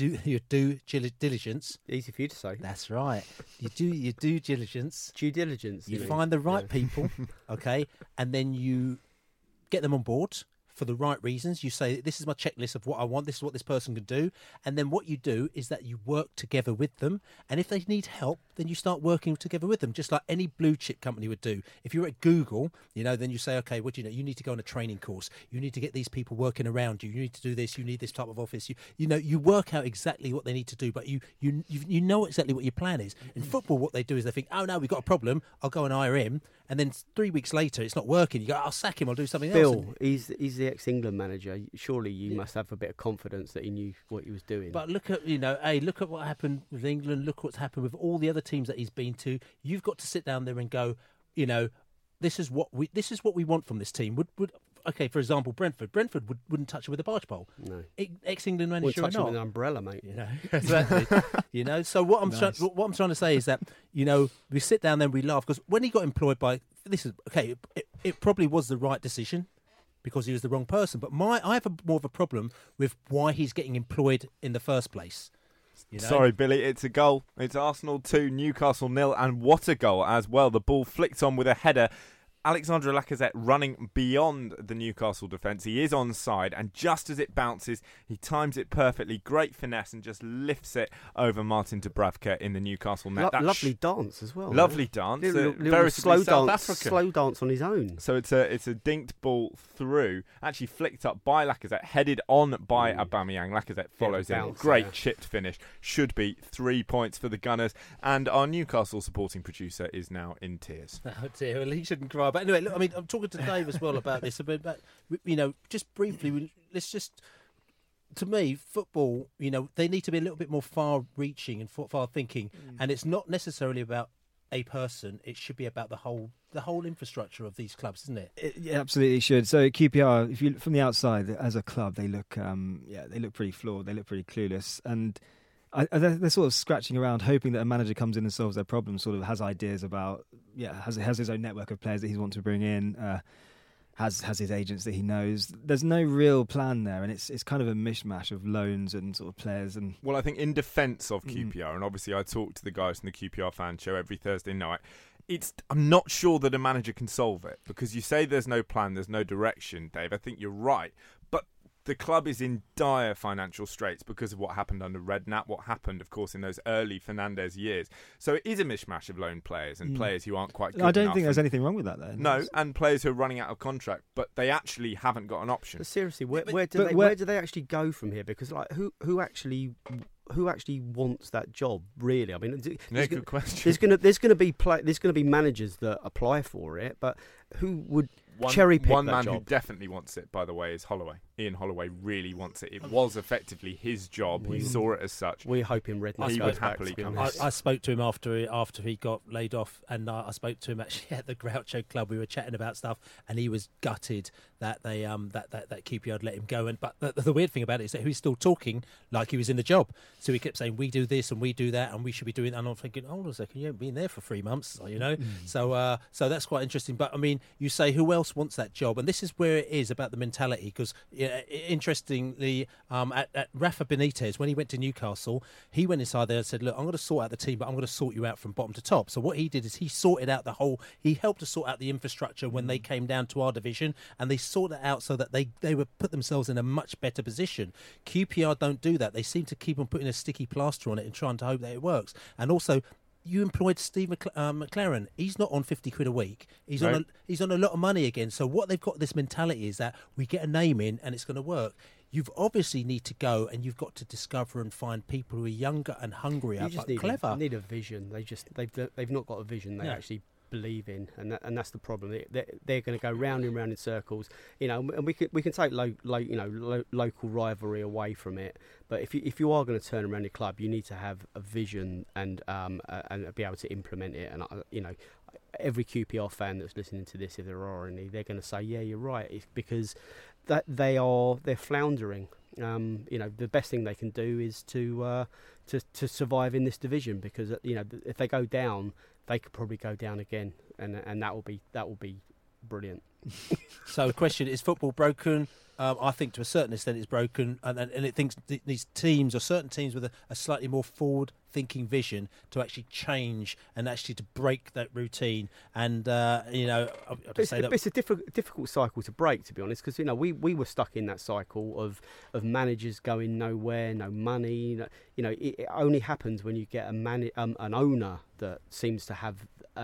diligence. Easy for you to say. That's right. You do your due diligence. Due diligence. You find the right people, okay, and then you get them on board for the right reasons. You say, this is my checklist of what I want, this is what this person can do, and then what you do is that you work together with them, and if they need help, then you start working together with them, just like any blue chip company would do. If you're at Google, then you say, okay, you need to go on a training course, you need to get these people working around you, you need to do this, you need this type of office, you work out exactly what they need to do, but you know exactly what your plan is. In football, what they do is they think, oh no, we've got a problem, I'll go and hire him, and then 3 weeks later it's not working, you go, I'll sack him, I'll do something else. Bill, he's the ex-England manager. Surely you must have a bit of confidence that he knew what he was doing. But look at look at what happened with England. Look what's happened with all the other teams that he's been to. You've got to sit down there and go, this is what we want from this team. Okay, for example, Brentford wouldn't touch it with a barge pole. No, ex-England manager wouldn't touch or not. it with an umbrella, mate. Exactly. So what I'm trying to say is that we sit down there and we laugh, because when he got employed by it probably was the right decision, because he was the wrong person. But I have more of a problem with why he's getting employed in the first place. Sorry, Billy, it's a goal. It's Arsenal 2, Newcastle 0, and what a goal as well. The ball flicked on with a header. Alexandre Lacazette running beyond the Newcastle defence. He is onside, and just as it bounces, he times it perfectly. Great finesse, and just lifts it over Martin Dubravka in the Newcastle net. Lovely dance as well. Lovely dance. Very slow dance on his own. So it's a dinked ball through, actually flicked up by Lacazette, headed on by Aubameyang. Lacazette follows in. Great chipped finish. Should be 3 points for the Gunners. And our Newcastle supporting producer is now in tears. Oh dear, well, he shouldn't cry. But anyway, look, I'm talking to Dave as well about this. About just briefly, to me, football, they need to be a little bit more far-reaching and far-thinking, and it's not necessarily about a person. It should be about the whole infrastructure of these clubs, isn't it? It absolutely should. So QPR, if you from the outside as a club, they look pretty flawed. They look pretty clueless, and they're sort of scratching around, hoping that a manager comes in and solves their problems. Sort of has ideas about, has his own network of players that he wants to bring in. has his agents that he knows. There's no real plan there, and it's kind of a mishmash of loans and sort of players. And well, I think in defence of QPR, and obviously I talk to the guys from the QPR fan show every Thursday night. I'm not sure that a manager can solve it, because you say there's no plan, there's no direction, Dave. I think you're right, but the club is in dire financial straits because of what happened under Redknapp, what happened, of course, in those early Fernandes years. So it is a mishmash of loan players and players who aren't quite good enough. I don't think there's anything wrong with that, though. No, and players who are running out of contract, but they actually haven't got an option. But seriously, where do they actually go from here? Because who actually wants that job? Really, I mean, good question. There's going to be managers that apply for it, but who would cherry pick that job? One man who definitely wants it, by the way, is Holloway. Ian Holloway really wants it. It was effectively his job. He saw it as such. We're hoping Redknapp would happily come. I spoke to him after he got laid off, and I spoke to him actually at the Groucho Club. We were chatting about stuff, and he was gutted that they that QPR let him go. But the weird thing about it is that he was still talking like he was in the job. So he kept saying, "We do this and we do that, and we should be doing." And I'm thinking, "Hold on a second, you haven't been there for 3 months, you know." So that's quite interesting. But I mean, you say who else wants that job, and this is where it is about the mentality. Because interestingly, at Rafa Benitez, when he went to Newcastle, he went inside there and said, "Look, I'm going to sort out the team, but I'm going to sort you out from bottom to top." So what he did is he sorted out he helped to sort out the infrastructure when they came down to our division, and they sorted it out so that they would put themselves in a much better position. QPR don't do that. They seem to keep on putting a sticky plaster on it and trying to hope that it works. And also, you employed Steve McLaren. He's not on 50 quid a week. He's on a lot of money again. So what they've got, this mentality is that we get a name in and it's going to work. You've obviously need to go and you've got to discover and find people who are younger and hungrier but clever. Need a vision. They've not got a vision. They actually believe in, and that's the problem. They're going to go round and round in circles, you know. And we can take local rivalry away from it, but if you are going to turn around your club, you need to have a vision and be able to implement it. And you know, every QPR fan that's listening to this, if there are any, they're going to say, "Yeah, you're right," it's because that they're floundering. You know, the best thing they can do is to survive in this division, because you know, if they go down, they could probably go down again, and that will be brilliant. So the question is, football broken? I think to a certain extent it's broken, and it thinks these teams or certain teams with a slightly more forward-thinking vision to actually change and actually to break that routine. And you know, it's a difficult cycle to break, to be honest, because you know we were stuck in that cycle of managers going nowhere, no money. You know, it only happens when you get an owner that seems to have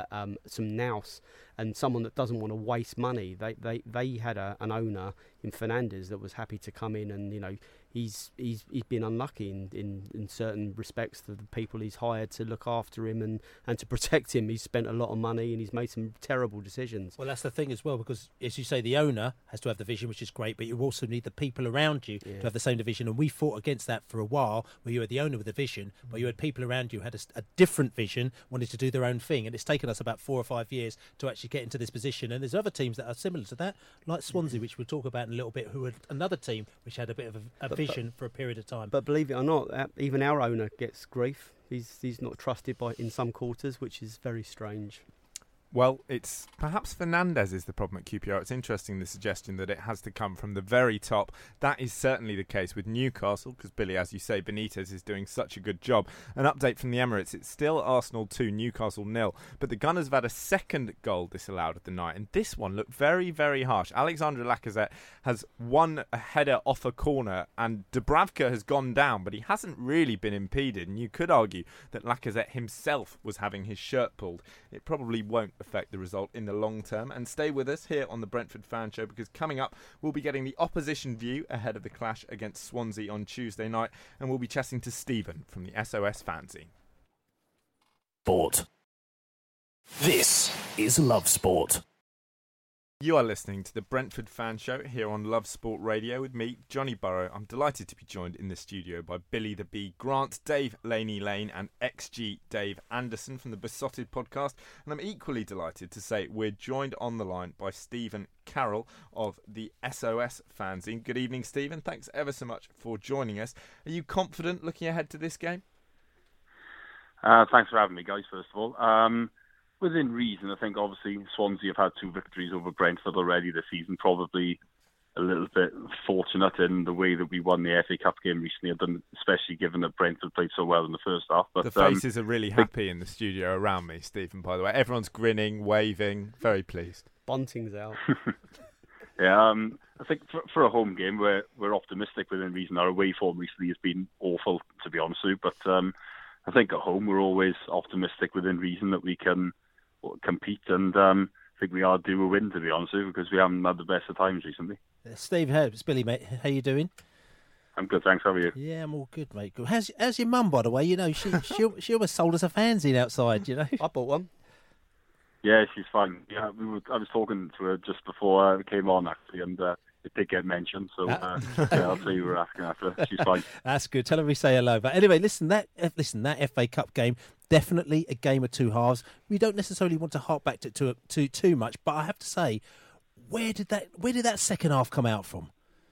some nous and someone that doesn't want to waste money. They had an owner in Fernandes that was happy to come in, and you know, he's been unlucky in certain respects to the people he's hired to look after him and to protect him. He's spent a lot of money and he's made some terrible decisions. Well, that's the thing as well, because as you say, the owner has to have the vision, which is great, but you also need the people around you to have the same vision. And we fought against that for a while, where you had the owner with a vision, but you had people around you who had a different vision, wanted to do their own thing. And it's taken us about 4 or 5 years to actually get into this position. And there's other teams that are similar to that, like Swansea, which we'll talk about in a little bit, who had another team which had a bit of a vision for a period of time. But believe it or not, even our owner gets grief. He's not trusted in some quarters, which is very strange. Well, it's perhaps Fernandes is the problem at QPR. It's interesting, the suggestion that it has to come from the very top. That is certainly the case with Newcastle, because Billy, as you say, Benitez is doing such a good job. An update from the Emirates, it's still Arsenal 2, Newcastle 0, but the Gunners have had a second goal disallowed at the night, and this one looked very, very harsh. Alexandre Lacazette has won a header off a corner, and Dubravka has gone down, but he hasn't really been impeded, and you could argue that Lacazette himself was having his shirt pulled. It probably won't affect the result in the long term. And stay with us here on the Brentford Fan Show, because coming up we'll be getting the opposition view ahead of the clash against Swansea on Tuesday night, and we'll be chatting to Stephen from the SOS Fanzine. Sport. This is Love Sport. You are listening to the Brentford Fan Show here on Love Sport Radio with me, Johnny Burrow. I'm delighted to be joined in the studio by Billy the Bee Grant, Dave Laney Lane and XG Dave Anderson from the Besotted podcast. And I'm equally delighted to say we're joined on the line by Stephen Carroll of the SOS Fanzine. Good evening, Stephen. Thanks ever so much for joining us. Are you confident looking ahead to this game? Thanks for having me, guys, first of all. within reason. I think obviously Swansea have had 2 victories over Brentford already this season. Probably a little bit fortunate in the way that we won the FA Cup game recently, especially given that Brentford played so well in the first half. But the faces are really happy in the studio around me, Stephen, by the way. Everyone's grinning, waving, very pleased. Bunting's out. Yeah, I think for a home game, we're optimistic within reason. Our away form recently has been awful, to be honest with you. But I think at home, we're always optimistic within reason that we can compete. And I think we are due a win, to be honest with you, because we haven't had the best of times recently. Steve, it's Billy, mate. How you doing? I'm good, thanks. How are you? Yeah, I'm all good, mate. Good. How's your mum, by the way? You know, she almost sold us a fanzine outside. You know, I bought one. Yeah, she's fine. Yeah, I was talking to her just before I came on, actually, and it did get mentioned. So I'll say you were asking after. She's fine. That's good. Tell her we say hello. But anyway, listen, that FA Cup game, definitely a game of 2 halves. We don't necessarily want to hark back to too much, but I have to say, where did that second half come out from?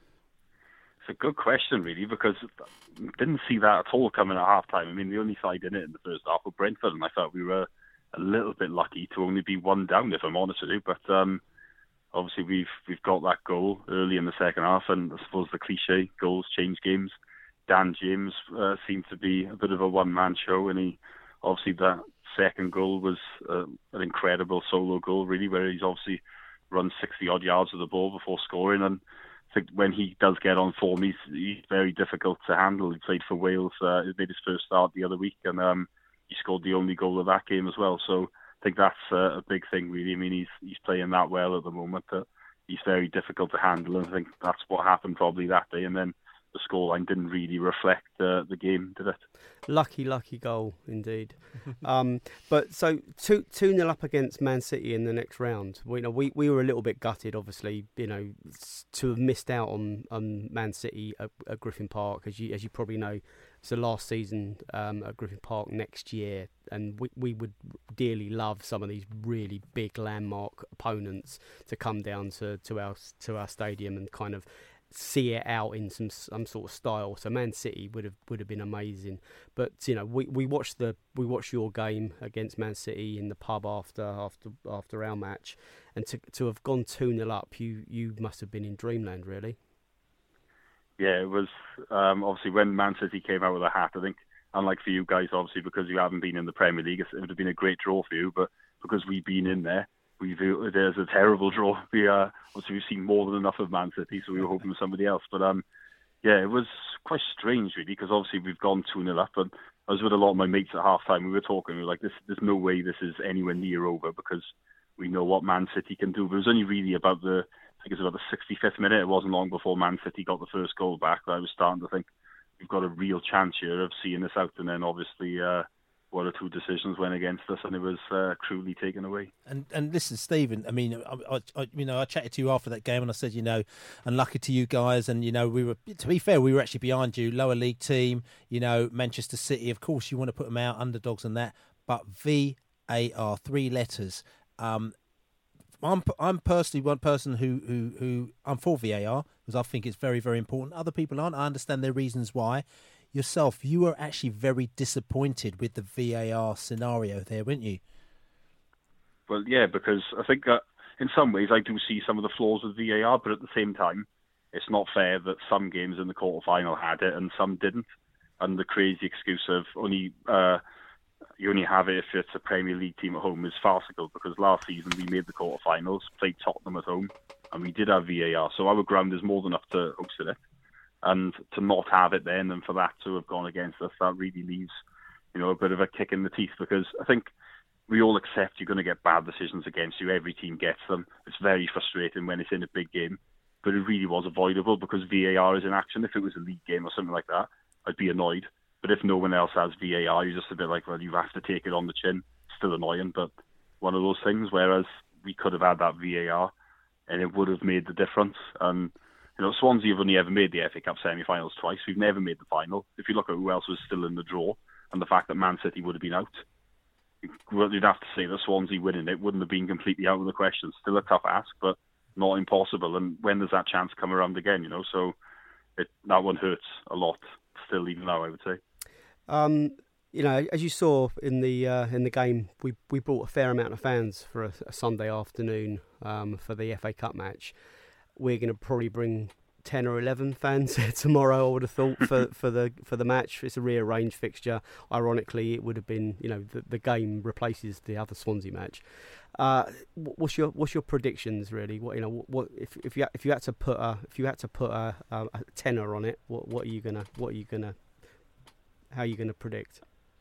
It's a good question, really, because I didn't see that at all coming at half time. I mean, the only side in it in the first half were Brentford, and I thought we were a little bit lucky to only be 1 down, if I'm honest with you. But obviously we've got that goal early in the second half, and I suppose the cliche, goals change games. Dan James seemed to be a bit of a one-man show, and obviously that second goal was an incredible solo goal, really, where he's obviously run 60-odd yards with the ball before scoring. And I think when he does get on form, he's very difficult to handle. He played for Wales, he made his first start the other week, and he scored the only goal of that game as well. So I think that's a big thing, really. I mean, he's playing that well at the moment that he's very difficult to handle, and I think that's what happened probably that day. And then the scoreline didn't really reflect the game, did it? Lucky goal, indeed. But so 2-0 up against Man City in the next round. We were a little bit gutted, obviously, to have missed out on Man City at Griffin Park. As you probably know, it's the last season at Griffin Park next year, and we would dearly love some of these really big landmark opponents to come down to our stadium and kind of see it out in some sort of style. So Man City would have been amazing, but we watched your game against Man City in the pub after our match, and to have gone 2-0 up, you must have been in dreamland, really. Yeah, it was obviously when Man City came out with a hat. I think, unlike for you guys, obviously because you haven't been in the Premier League, it would have been a great draw for you. But because we've been in there, we view it as a terrible draw. Obviously we've seen more than enough of Man City, so we were hoping for somebody else. But yeah, it was quite strange, really, because obviously we've gone 2-0 up. And I was with a lot of my mates at half time. We were talking. We were like, there's no way this is anywhere near over, because we know what Man City can do. But it was only really about the 65th minute. It wasn't long before Man City got the first goal back that I was starting to think we've got a real chance here of seeing this out. And then obviously 1 or 2 decisions went against us, and it was cruelly taken away. And listen, Stephen, I mean, I chatted to you after that game, and I said, unlucky to you guys, and we were, to be fair, we were actually behind you, lower league team, Manchester City. Of course, you want to put them out, underdogs and that, but VAR, 3 letters. I'm personally one person who I'm for VAR, because I think it's very, very important. Other people aren't. I understand their reasons why. Yourself, you were actually very disappointed with the VAR scenario there, weren't you? Well, yeah, because I think in some ways I do see some of the flaws with VAR, but at the same time, it's not fair that some games in the quarter-final had it and some didn't. And the crazy excuse of you only have it if it's a Premier League team at home is farcical, because last season we made the quarter-finals, played Tottenham at home, and we did have VAR, so our ground is more than enough to host it. And to not have it then, and for that to have gone against us, that really leaves, a bit of a kick in the teeth, because I think we all accept you're going to get bad decisions against you. Every team gets them. It's very frustrating when it's in a big game, but it really was avoidable because VAR is in action. If it was a league game or something like that, I'd be annoyed. But if no one else has VAR, you're just a bit like, well, you have to take it on the chin. Still annoying, but one of those things, whereas we could have had that VAR and it would have made the difference. And Swansea have only ever made the FA Cup semi-finals twice. We've never made the final. If you look at who else was still in the draw, and the fact that Man City would have been out, you'd have to say that Swansea winning it wouldn't have been completely out of the question. Still a tough ask, but not impossible. And when does that chance come around again? So that one hurts a lot still, even now, I would say. you know, as you saw in the game, we brought a fair amount of fans for a Sunday afternoon for the FA Cup match. We're going to probably bring 10 or 11 fans tomorrow, I would have thought, for the match. It's a rearranged fixture. Ironically, it would have been, you know, the game replaces the other Swansea match. What's your predictions really? What, you know, what if you had to put a tenner on it? What are you gonna how are you gonna predict?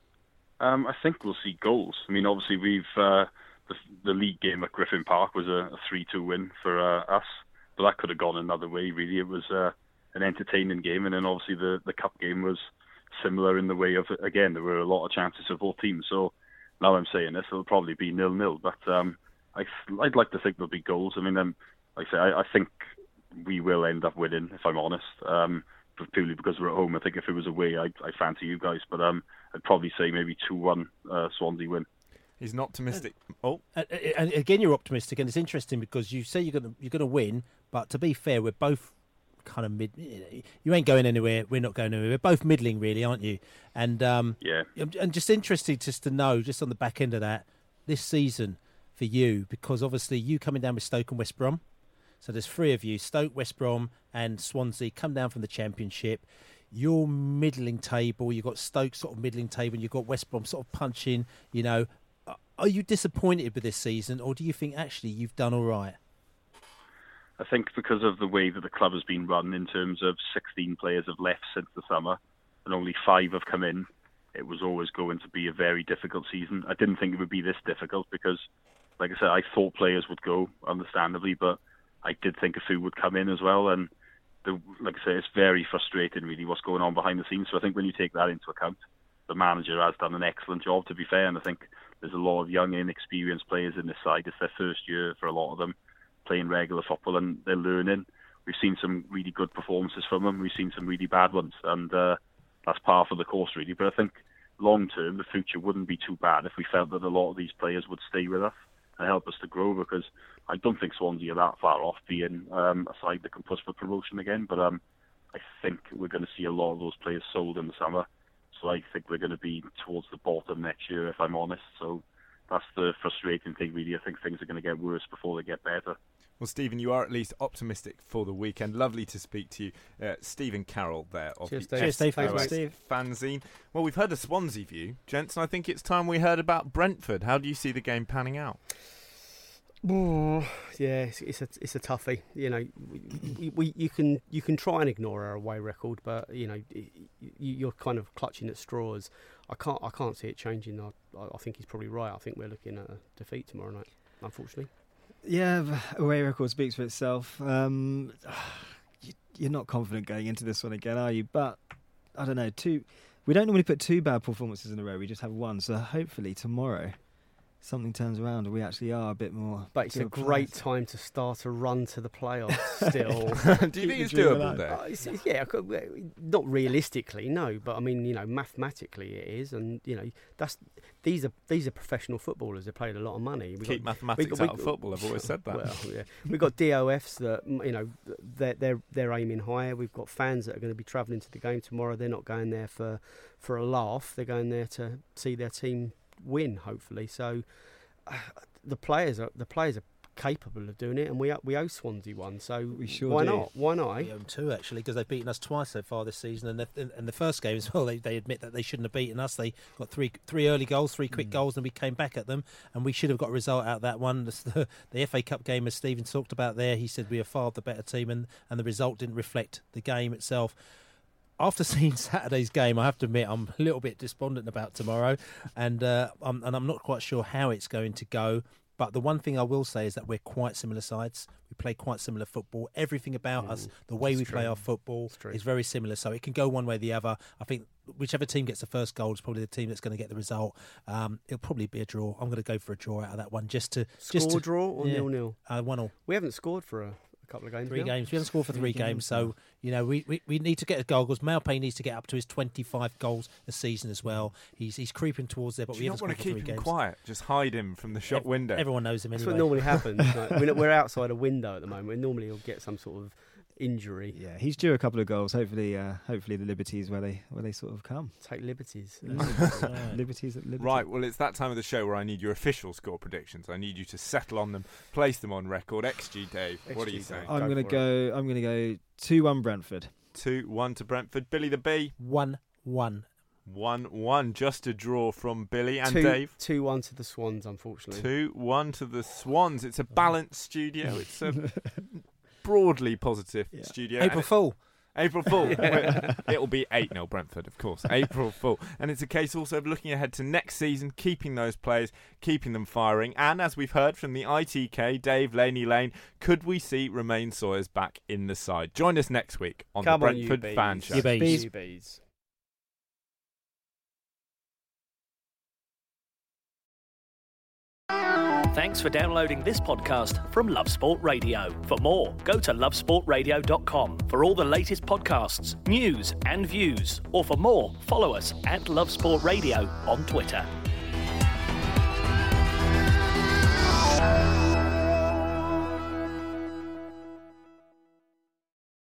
I think we'll see goals. I mean, obviously we've the league game at Griffin Park was a 3-2 win for us. But that could have gone another way, really. It was an entertaining game, and then obviously the cup game was similar in the way of, again, there were a lot of chances for both teams. So now I'm saying this, it'll probably be 0-0. But I'd like to think there'll be goals. I mean, like I say, I think we will end up winning, if I'm honest, purely because we're at home. I think if it was away, I fancy you guys. But I'd probably say maybe 2-1 Swansea win. He's not optimistic. And again, you're optimistic, and it's interesting because you say you're going to win, but to be fair, we're both kind of mid. You ain't going anywhere. We're not going anywhere. We're both middling, really, aren't you? And yeah. I'm just interested just to know, just on the back end of that, this season for you, because obviously you coming down with Stoke and West Brom. So there's three of you: Stoke, West Brom, and Swansea come down from the Championship. You're middling table. You've got Stoke sort of middling table, and you've got West Brom sort of punching. You know. Are you disappointed with this season, or do you think actually you've done all right? I think because of the way that the club has been run, in terms of 16 players have left since the summer and only 5 have come in, it was always going to be a very difficult season. I didn't think it would be this difficult because, like I said, I thought players would go, understandably, but I did think a few would come in as well. And like I say, it's very frustrating, really, what's going on behind the scenes. So I think when you take that into account, the manager has done an excellent job, to be fair, and I think there's a lot of young, inexperienced players in this side. It's their first year for a lot of them playing regular football, and they're learning. We've seen some really good performances from them. We've seen some really bad ones, and that's par for the course, really. But I think long term, the future wouldn't be too bad if we felt that a lot of these players would stay with us and help us to grow, because I don't think Swansea are that far off being a side that can push for promotion again. But I think we're going to see a lot of those players sold in the summer. So I think we're going to be towards the bottom next year, if I'm honest. So that's the frustrating thing, really. I think things are going to get worse before they get better. Well, Stephen, you are at least optimistic for the weekend. Lovely to speak to you. Stephen Carroll there. Cheers, the Steve. Thanks, Steve. Fanzine. Well, we've heard the Swansea view, gents, and I think it's time we heard about Brentford. How do you see the game panning out? Yeah, it's a toughie. You know, you can try and ignore our away record, but you know you're kind of clutching at straws. I can't see it changing. I think he's probably right. I think we're looking at a defeat tomorrow night, unfortunately. Yeah, away record speaks for itself. You're not confident going into this one again, are you? But I don't know. We don't normally put 2 bad performances in a row. We just have 1. So hopefully tomorrow something turns around and we actually are a bit more. But it's a great time to start a run to the playoffs still. Do you think it's doable there? Yeah, not realistically, no. But I mean, you know, mathematically it is, and you know, these are professional footballers. They paid a lot of money. Keep mathematics out of football. I've always said that. Well, yeah, we've got DOFs that, you know, they're aiming higher. We've got fans that are going to be travelling to the game tomorrow. They're not going there for a laugh. They're going there to see their team win, hopefully. So the players are capable of doing it, and we owe Swansea one. So why not? Why not? We owe them 2 actually, because they've beaten us twice so far this season, and the first game as well. They admit that they shouldn't have beaten us. They got three early goals, 3 quick goals, and we came back at them, and we should have got a result out of that one. The FA Cup game, as Stephen talked about there, he said we are far the better team, and the result didn't reflect the game itself. After seeing Saturday's game, I have to admit I'm a little bit despondent about tomorrow, and I'm not quite sure how it's going to go. But the one thing I will say is that we're quite similar sides. We play quite similar football. Everything about us, the way we play our football is very similar. So it can go one way or the other. I think whichever team gets the first goal is probably the team that's going to get the result. It'll probably be a draw. I'm going to go for a draw out of that one. Draw or 0-0? 1-1. We haven't scored for a couple of games. 3 games. We haven't scored for 3 games, so you know we need to get a goal, because Maupay needs to get up to his 25 goals a season as well. He's creeping towards there, but we haven't scored for 3 games. Do you not want to keep him quiet? Just hide him from the shop window. Everyone knows him anyway. That's what normally happens. Like, we're outside a window at the moment. Normally he'll get some sort of injury. Yeah, he's due a couple of goals. Hopefully the liberties where they sort of come. Take liberties. Liberties at Liberty. Right, well, it's that time of the show where I need your official score predictions. I need you to settle on them, place them on record. XG, Dave, what do you say? I'm going to go 2-1 Brentford. 2-1 to Brentford. Billy the Bee. 1-1. 1-1, just a draw from Billy and 2, Dave. 2-1 to the Swans, unfortunately. 2-1 to the Swans. It's a balanced studio. It's a broadly positive studio. April Fool. April Fool. It'll be 8-0 Brentford, of course. April Fool. And it's a case also of looking ahead to next season, keeping those players, keeping them firing. And as we've heard from the ITK, Dave Laney Lane, could we see Romaine Sawyers back in the side? Join us next week on the Brentford Fan Show. You bees. Thanks for downloading this podcast from Love Sport Radio. For more, go to lovesportradio.com for all the latest podcasts, news and views. Or for more, follow us at Love Sport Radio on Twitter.